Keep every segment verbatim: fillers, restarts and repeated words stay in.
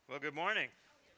Well, good morning.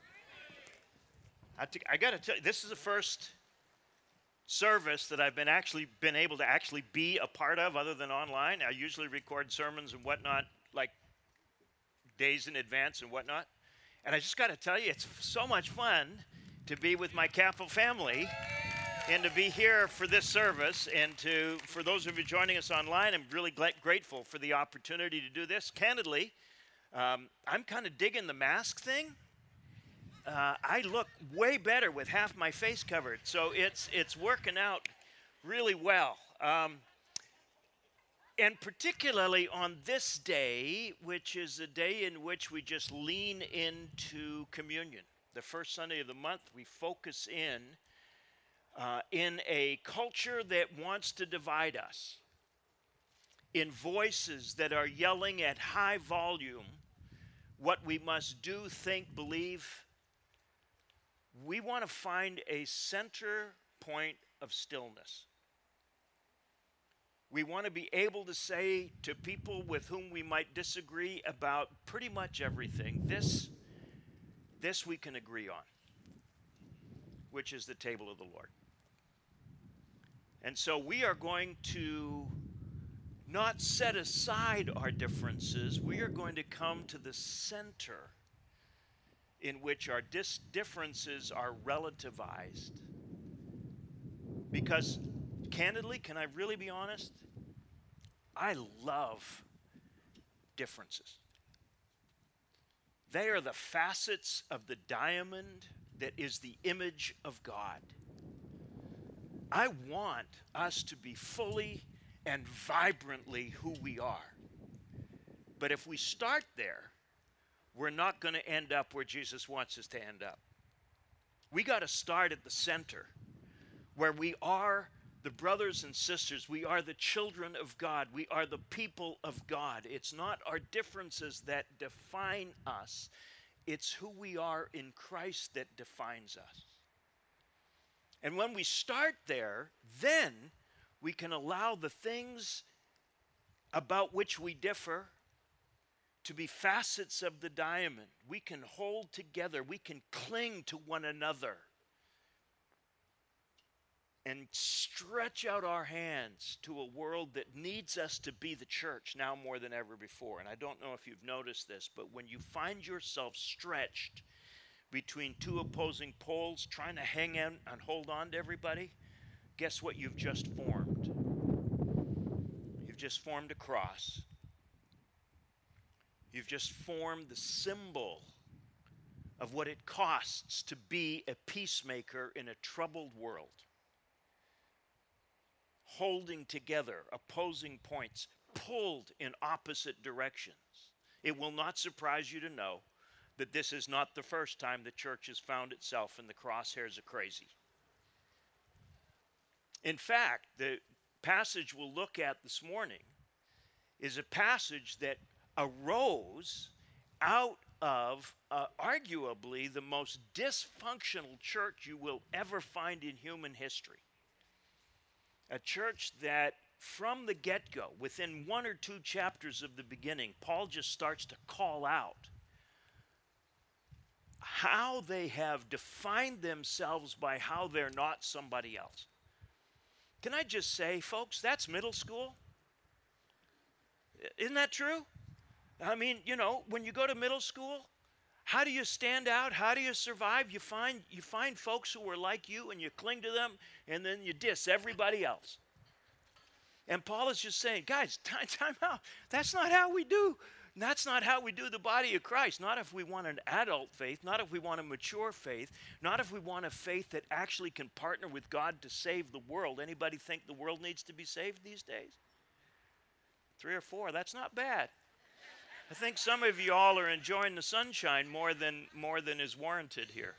I, t- I got to tell you, this is the first service that I've been actually been able to actually be a part of, other than online. I usually record sermons and whatnot, like days in advance and whatnot. And I just got to tell you, it's so much fun to be with my Capel family and to be here for this service. And to for those of you joining us online, I'm really gla- grateful for the opportunity to do this. Candidly, um, I'm kind of digging the mask thing. Uh, I look way better with half my face covered, so it's it's working out really well. Um, and particularly on this day, which is a day in which we just lean into communion. The first Sunday of the month, we focus in uh, in a culture that wants to divide us, in voices that are yelling at high volume what we must do, think, believe. We want to find a center point of stillness. We want to be able to say to people with whom we might disagree about pretty much everything, this, this we can agree on, which is the table of the Lord. And so we are going to not set aside our differences. We are going to come to the center in which our dis- differences are relativized. Because, candidly, can I really be honest? I love differences. They are the facets of the diamond that is the image of God. I want us to be fully and vibrantly who we are. But if we start there, we're not going to end up where Jesus wants us to end up. We got to start at the center, where we are the brothers and sisters. We are the children of God. We are the people of God. It's not our differences that define us. It's who we are in Christ that defines us. And when we start there, then we can allow the things about which we differ to be facets of the diamond. We can hold together. We can cling to one another and stretch out our hands to a world that needs us to be the church now more than ever before. And I don't know if you've noticed this, but when you find yourself stretched between two opposing poles, trying to hang in and hold on to everybody, guess what you've just formed? You've just formed a cross. You've just formed the symbol of what it costs to be a peacemaker in a troubled world. Holding together opposing points, pulled in opposite directions. It will not surprise you to know that this is not the first time the church has found itself in the crosshairs of crazy. In fact, the passage we'll look at this morning is a passage that arose out of uh, arguably the most dysfunctional church you will ever find in human history. A church that from the get-go, within one or two chapters of the beginning, Paul just starts to call out how they have defined themselves by how they're not somebody else. Can I just say, folks, that's middle school? Isn't that true? I mean, you know, when you go to middle school, how do you stand out? How do you survive? You find you find folks who are like you and you cling to them, and then you diss everybody else. And Paul is just saying, guys, time, time out. That's not how we do. That's not how we do the body of Christ. Not if we want an adult faith, not if we want a mature faith, not if we want a faith that actually can partner with God to save the world. Anybody think the world needs to be saved these days? Three or four, that's not bad. I think some of you all are enjoying the sunshine more than more than is warranted here.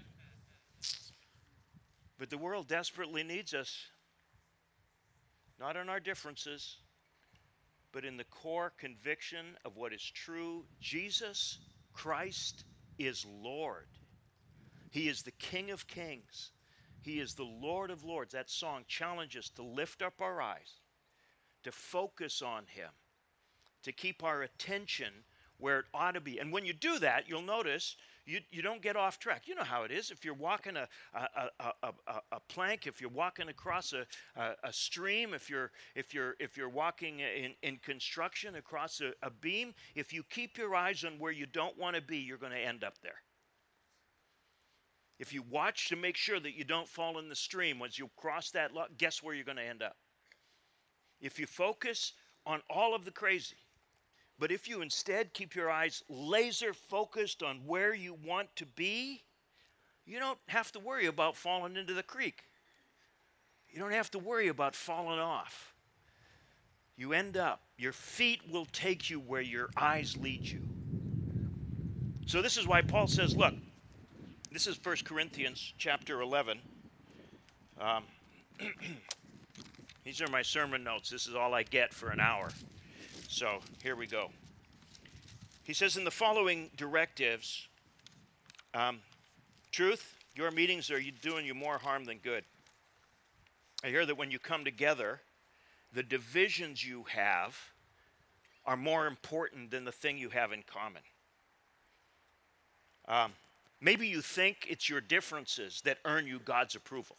But the world desperately needs us, not in our differences, but in the core conviction of what is true. Jesus Christ is Lord. He is the King of Kings. He is the Lord of Lords. That song challenges us to lift up our eyes, to focus on Him, to keep our attention where it ought to be. And when you do that, you'll notice you, you don't get off track. You know how it is. If you're walking a, a, a, a, a, a plank, if you're walking across a, a, a stream, if you're, if you're, if you're walking in, in construction across a, a beam, if you keep your eyes on where you don't want to be, you're going to end up there. If you watch to make sure that you don't fall in the stream as you cross that lot, guess where you're going to end up? If you focus on all of the crazy, but if you instead keep your eyes laser focused on where you want to be, you don't have to worry about falling into the creek. You don't have to worry about falling off. You end up, your feet will take you where your eyes lead you. So this is why Paul says, look, this is First Corinthians chapter eleven. Um, these are my sermon notes. This is all I get for an hour. So here we go. He says in the following directives, um, truth, your meetings are doing you more harm than good. I hear that when you come together, the divisions you have are more important than the thing you have in common. Um, maybe you think it's your differences that earn you God's approval.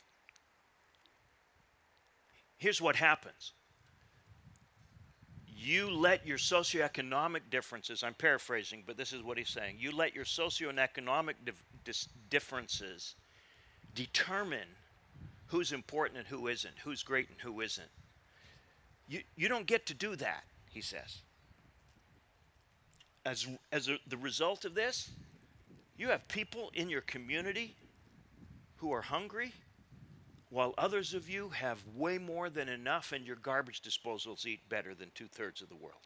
Here's what happens. You let your socioeconomic differences, I'm paraphrasing, but this is what he's saying. You let your socioeconomic dif- differences determine who's important and who isn't, who's great and who isn't. You, you don't get to do that, he says. As, as a, the result of this, you have people in your community who are hungry, while others of you have way more than enough and your garbage disposals eat better than two-thirds of the world.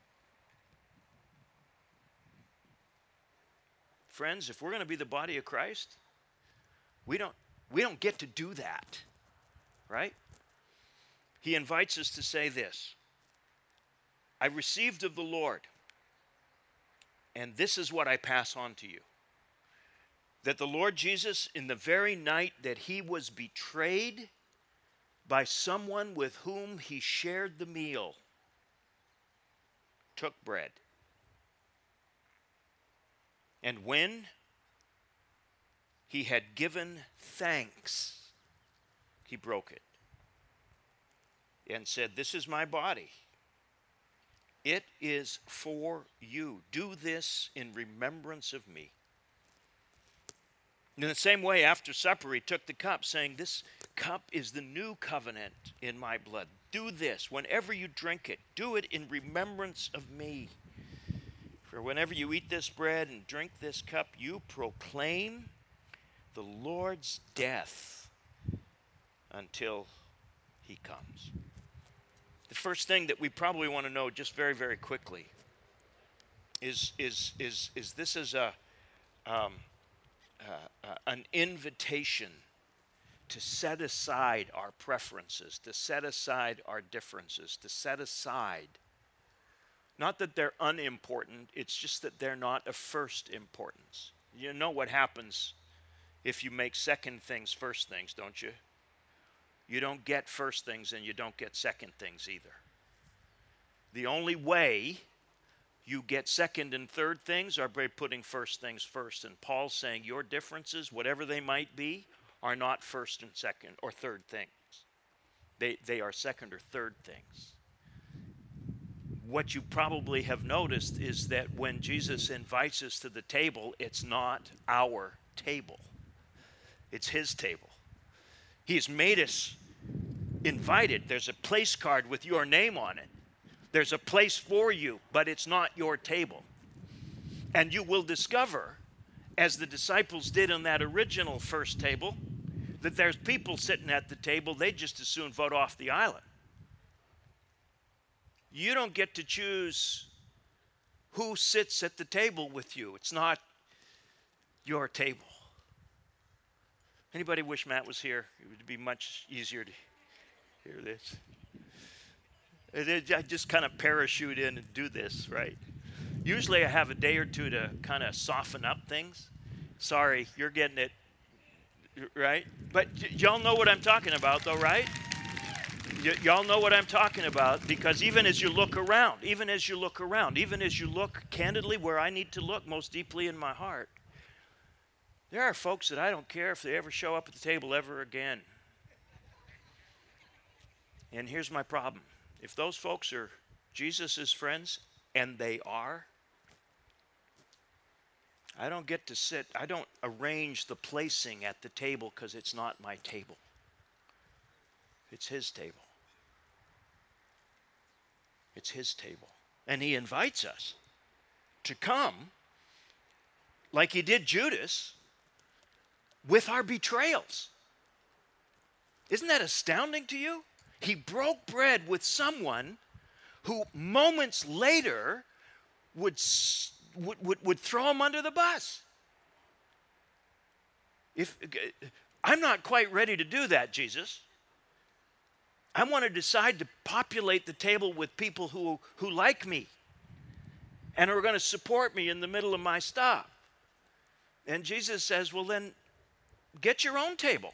Friends, if we're going to be the body of Christ, we don't, we don't get to do that, right? He invites us to say this, I received of the Lord, and this is what I pass on to you. That the Lord Jesus, in the very night that he was betrayed by someone with whom he shared the meal, took bread. And when he had given thanks, he broke it and said, this is my body. It is for you. Do this in remembrance of me. In the same way, after supper, he took the cup, saying, this cup is the new covenant in my blood. Do this. Whenever you drink it, do it in remembrance of me. For whenever you eat this bread and drink this cup, you proclaim the Lord's death until he comes. The first thing that we probably want to know just very, very quickly is, is, is, is this is a... Um, Uh, uh, an invitation to set aside our preferences, to set aside our differences, to set aside, not that they're unimportant, it's just that they're not of first importance. You know what happens if you make second things first things, don't you? You don't get first things and you don't get second things either. The only way you get second and third things are by putting first things first. And Paul's saying your differences, whatever they might be, are not first and second or third things. They, they are second or third things. What you probably have noticed is that when Jesus invites us to the table, it's not our table. It's his table. He has made us invited. There's a place card with your name on it. There's a place for you, but it's not your table. And you will discover, as the disciples did on that original first table, that there's people sitting at the table, they just as soon vote off the island. You don't get to choose who sits at the table with you. It's not your table. Anybody wish Matt was here? It would be much easier to hear this. I just kind of parachute in and do this, right? Usually I have a day or two to kind of soften up things. Sorry, you're getting it, right? But y- y'all know what I'm talking about, though, right? Y- y'all know what I'm talking about, because even as you look around, even as you look around, even as you look candidly where I need to look most deeply in my heart, there are folks that I don't care if they ever show up at the table ever again. And here's my problem. If those folks are Jesus' friends, and they are, I don't get to sit, I don't arrange the placing at the table because it's not my table. It's his table. It's his table. And he invites us to come, like he did Judas, with our betrayals. Isn't that astounding to you? He broke bread with someone who moments later would, would, would, would throw him under the bus. If, I'm not quite ready to do that, Jesus. I want to decide to populate the table with people who, who like me and are going to support me in the middle of my stop. And Jesus says, well, then get your own table.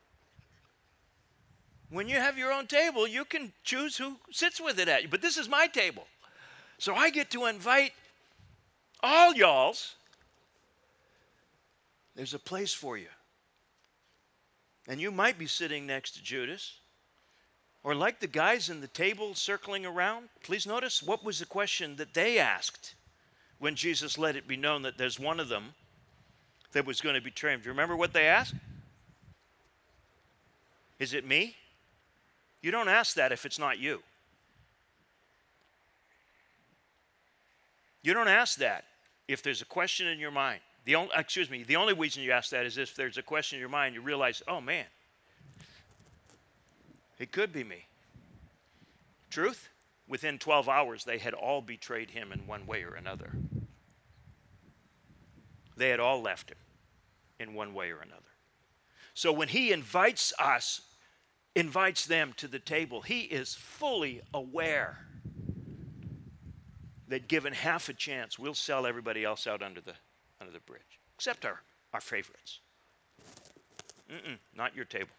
When you have your own table, you can choose who sits with it at you. But this is my table. So I get to invite all y'alls. There's a place for you. And you might be sitting next to Judas. Or like the guys in the table circling around. Please notice, what was the question that they asked when Jesus let it be known that there's one of them that was going to betray him? Do you remember what they asked? Is it me? You don't ask that if it's not you. You don't ask that if there's a question in your mind. The only, excuse me, the only reason you ask that is if there's a question in your mind, you realize, oh man, it could be me. Truth? Within twelve hours, they had all betrayed him in one way or another. They had all left him in one way or another. So when he invites us, invites them to the table, he is fully aware that given half a chance, we'll sell everybody else out under the, under the bridge, except our, our favorites. Mm-mm, not your table.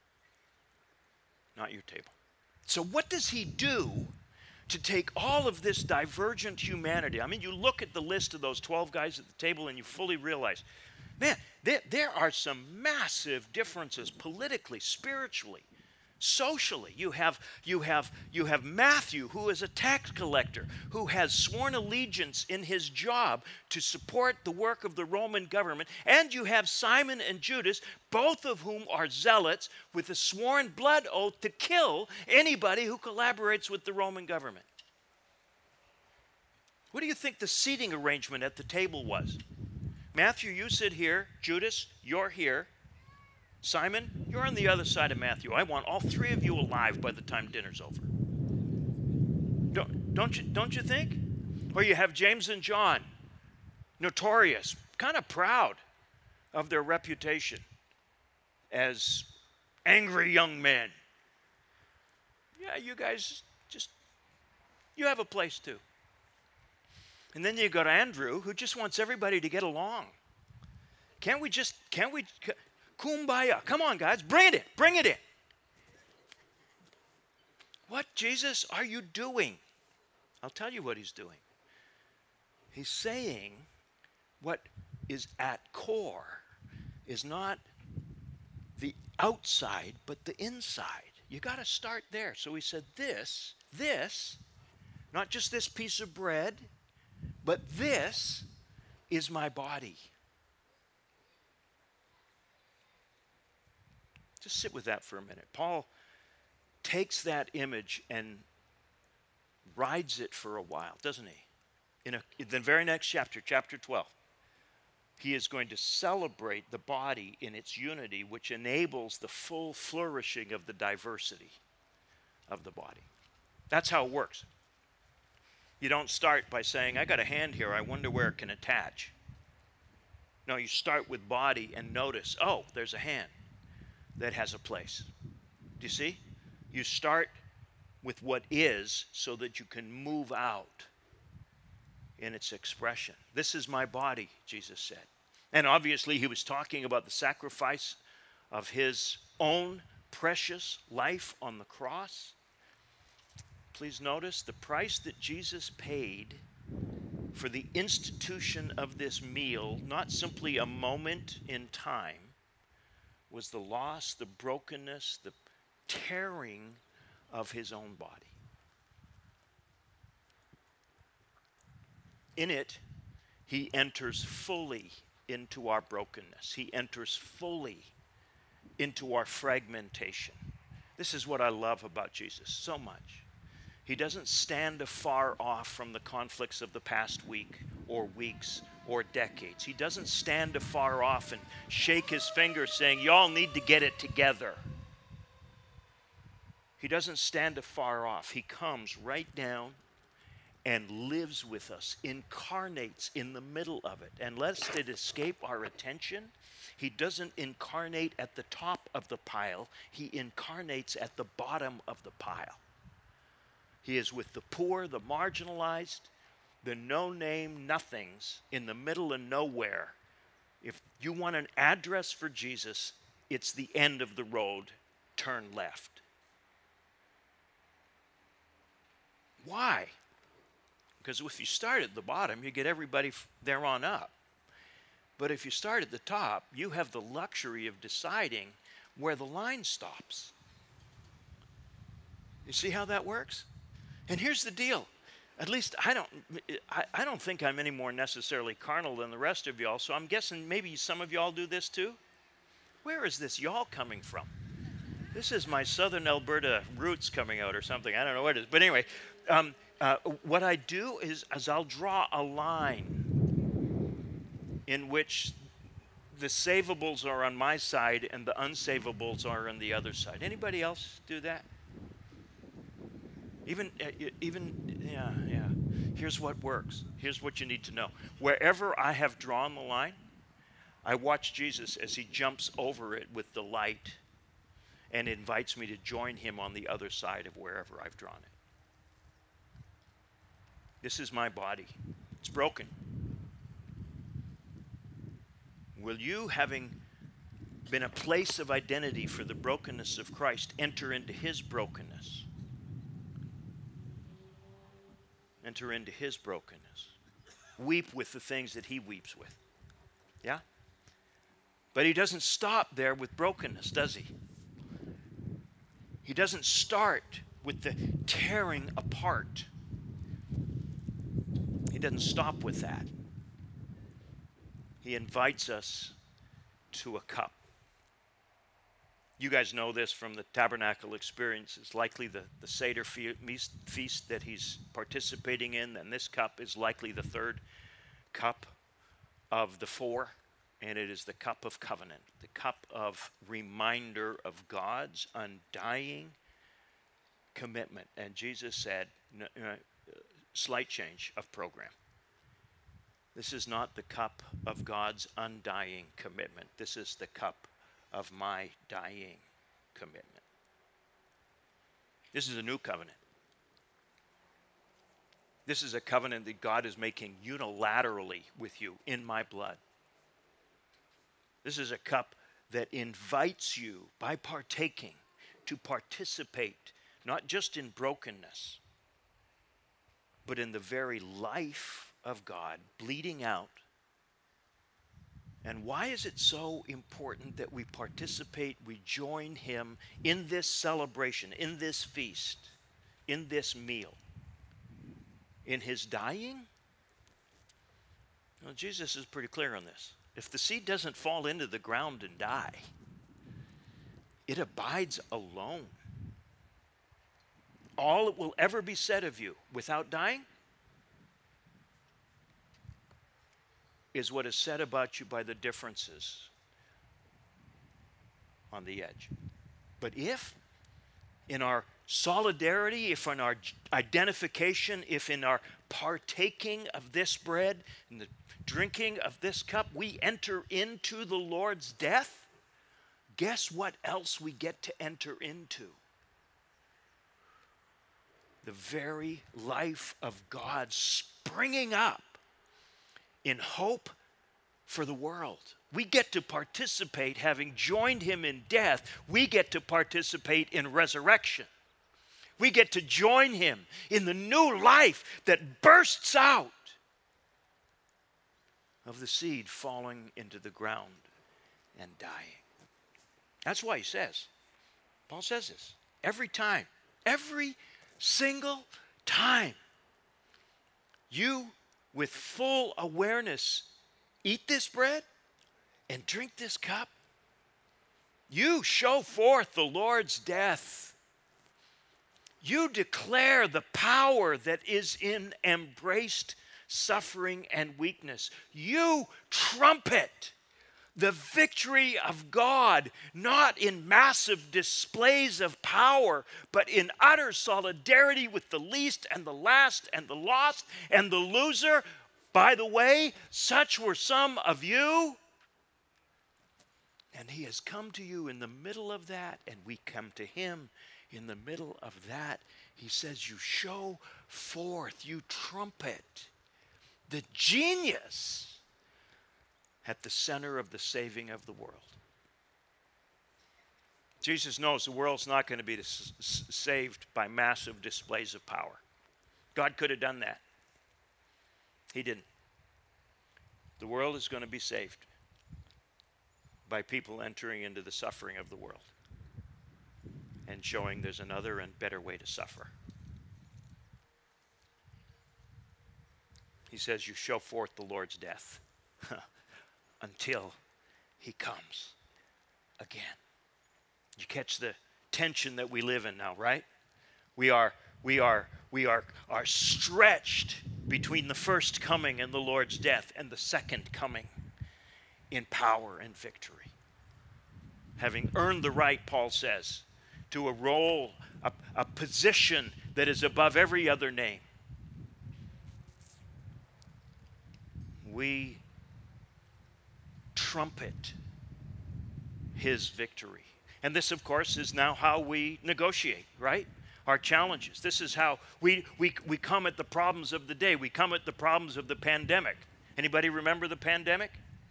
Not your table. So what does he do to take all of this divergent humanity? I mean, you look at the list of those twelve guys at the table and you fully realize, man, there, there are some massive differences politically, spiritually, socially. You have, you have, you have Matthew, who is a tax collector, who has sworn allegiance in his job to support the work of the Roman government. And you have Simon and Judas, both of whom are zealots with a sworn blood oath to kill anybody who collaborates with the Roman government. What do you think the seating arrangement at the table was? Matthew, you sit here. Judas, you're here. Simon, you're on the other side of Matthew. I want all three of you alive by the time dinner's over. Don't, don't you, don't you think? Or you have James and John, notorious, kind of proud of their reputation as angry young men. Yeah, you guys just, you have a place too. And then you got Andrew, who just wants everybody to get along. Can't we just, can't we... Kumbaya. Come on, guys. Bring it in. Bring it in. What, Jesus, are you doing? I'll tell you what he's doing. He's saying what is at core is not the outside, but the inside. You got to start there. So he said, this, this, not just this piece of bread, but this is my body. Just sit with that for a minute. Paul takes that image and rides it for a while, doesn't he? In, a, in the very next chapter, chapter twelve, he is going to celebrate the body in its unity, which enables the full flourishing of the diversity of the body. That's how it works. You don't start by saying, I got a hand here, I wonder where it can attach. No, you start with body and notice, oh, there's a hand that has a place. Do you see? You start with what is so that you can move out in its expression. This is my body, Jesus said. And obviously he was talking about the sacrifice of his own precious life on the cross. please notice the price that Jesus paid for the institution of this meal, not simply a moment in time, was the loss, the brokenness, the tearing of his own body. In it, he enters fully into our brokenness. He enters fully into our fragmentation. This is what I love about Jesus so much. He doesn't stand afar off from the conflicts of the past week or weeks or decades. He doesn't stand afar off and shake his finger saying, y'all need to get it together. He doesn't stand afar off. He comes right down and lives with us, incarnates in the middle of it. And lest it escape our attention, he doesn't incarnate at the top of the pile. He incarnates at the bottom of the pile. He is with the poor, the marginalized, the no-name nothings in the middle of nowhere. If you want an address for Jesus, it's the end of the road. Turn left. Why? Because if you start at the bottom, you get everybody there on up. But if you start at the top, you have the luxury of deciding where the line stops. You see how that works? And here's the deal. At least I don't, I, I don't think I'm any more necessarily carnal than the rest of y'all, so I'm guessing maybe some of y'all do this too. Where is this y'all coming from? This is my southern Alberta roots coming out or something. I don't know what it is. But anyway, um, uh, what I do is, is I'll draw a line in which the savables are on my side and the unsavables are on the other side. Anybody else do that? Even, uh, even, yeah, yeah. Here's what works. Here's what you need to know. Wherever I have drawn the line, I watch Jesus as he jumps over it with the light and invites me to join him on the other side of wherever I've drawn it. This is my body. It's broken. Will you, having been a place of identity for the brokenness of Christ, enter into his brokenness? Enter into his brokenness. Weep with the things that he weeps with. Yeah? But he doesn't stop there with brokenness, does he? He doesn't start with the tearing apart. He doesn't stop with that. He invites us to a cup. You guys know this from the tabernacle experience. It's likely the, the Seder feast that he's participating in, and this cup is likely the third cup of the four, and it is the cup of covenant, the cup of reminder of God's undying commitment. And Jesus said, uh, slight change of program. This is not the cup of God's undying commitment. This is the cup of my dying commitment. This is a new covenant. This is a covenant that God is making unilaterally with you in my blood. This is a cup that invites you, by partaking, to participate not just in brokenness, but in the very life of God bleeding out. And why is it so important that we participate, we join him in this celebration, in this feast, in this meal? In his dying? Well, Jesus is pretty clear on this. If the seed doesn't fall into the ground and die, it abides alone. All that will ever be said of you without dying is what is said about you by the differences on the edge. But if in our solidarity, if in our identification, if in our partaking of this bread and the drinking of this cup, we enter into the Lord's death, guess what else we get to enter into? The very life of God springing up in hope for the world. We get to participate, having joined him in death, we get to participate in resurrection. We get to join him in the new life that bursts out of the seed falling into the ground and dying. That's why he says, Paul says this, every time, every single time you with full awareness eat this bread and drink this cup, you show forth the Lord's death. You declare the power that is in embraced suffering and weakness. You trumpet the victory of God, not in massive displays of power, but in utter solidarity with the least and the last and the lost and the loser. By the way, such were some of you. And he has come to you in the middle of that, and we come to him in the middle of that. He says, you show forth, you trumpet the genius at the center of the saving of the world. Jesus knows the world's not going to be s- s- saved by massive displays of power. God could have done that. He didn't. The world is going to be saved by people entering into the suffering of the world and showing there's another and better way to suffer. He says, you show forth the Lord's death until he comes again. You catch the tension that we live in now, right? We are, we are, we are, are stretched between the first coming and the Lord's death and the second coming in power and victory. Having earned the right, Paul says, to a role, a, a position that is above every other name. We trumpet his victory. And this, of course, is now how we negotiate, right? Our challenges. This is how we, we, we come at the problems of the day. We come at the problems of the pandemic. Anybody remember the pandemic?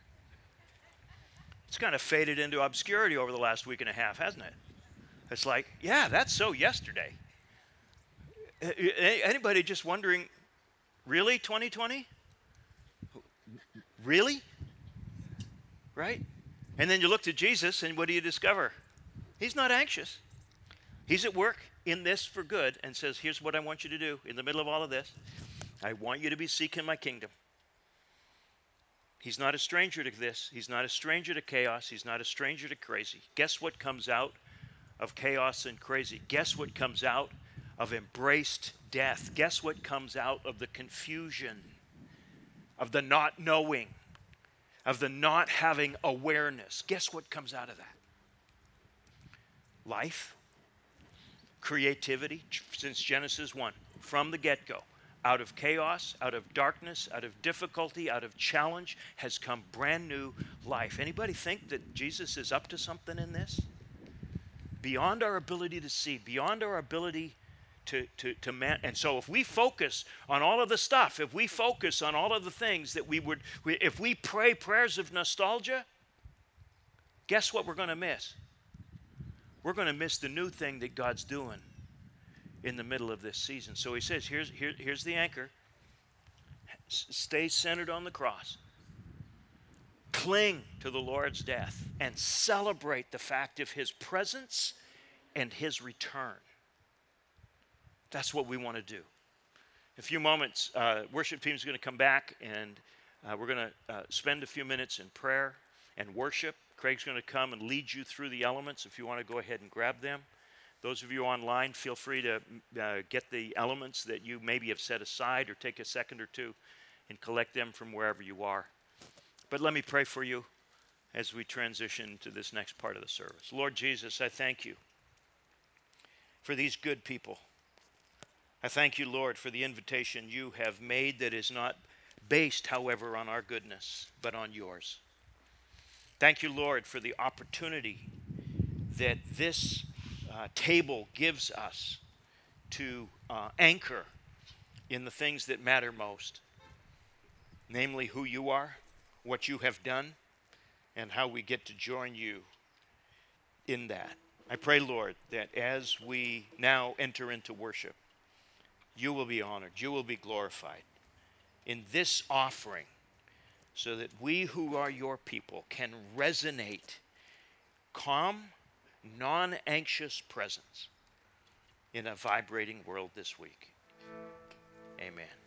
It's kind of faded into obscurity over the last week and a half, hasn't it? It's like, yeah, that's so yesterday. Anybody just wondering, really, twenty twenty? Really? Right? And then you look to Jesus, and what do you discover? He's not anxious. He's at work in this for good and says, here's what I want you to do in the middle of all of this. I want you to be seeking my kingdom. He's not a stranger to this. He's not a stranger to chaos. He's not a stranger to crazy. Guess what comes out of chaos and crazy? Guess what comes out of embraced death? Guess what comes out of the confusion, of the not knowing, of the not having awareness? Guess what comes out of that? Life, creativity, since Genesis one, from the get-go. Out of chaos, out of darkness, out of difficulty, out of challenge has come brand new life. Anybody think that Jesus is up to something in this? Beyond our ability to see, beyond our ability to, to, to man. And so if we focus on all of the stuff, if we focus on all of the things that we would, we, if we pray prayers of nostalgia, guess what we're going to miss? We're going to miss the new thing that God's doing in the middle of this season. So he says, here's, here, here's the anchor. S- stay centered on the cross. Cling to the Lord's death and celebrate the fact of his presence and his return. That's what we want to do. In a few moments, uh, worship team is going to come back, and uh, we're going to uh, spend a few minutes in prayer and worship. Craig's going to come and lead you through the elements if you want to go ahead and grab them. Those of you online, feel free to uh, get the elements that you maybe have set aside, or take a second or two and collect them from wherever you are. But let me pray for you as we transition to this next part of the service. Lord Jesus, I thank you for these good people. I thank you, Lord, for the invitation you have made that is not based, however, on our goodness, but on yours. Thank you, Lord, for the opportunity that this uh, table gives us to uh, anchor in the things that matter most, namely who you are, what you have done, and how we get to join you in that. I pray, Lord, that as we now enter into worship, you will be honored, you will be glorified in this offering, so that we who are your people can resonate calm, non-anxious presence in a vibrating world this week. Amen.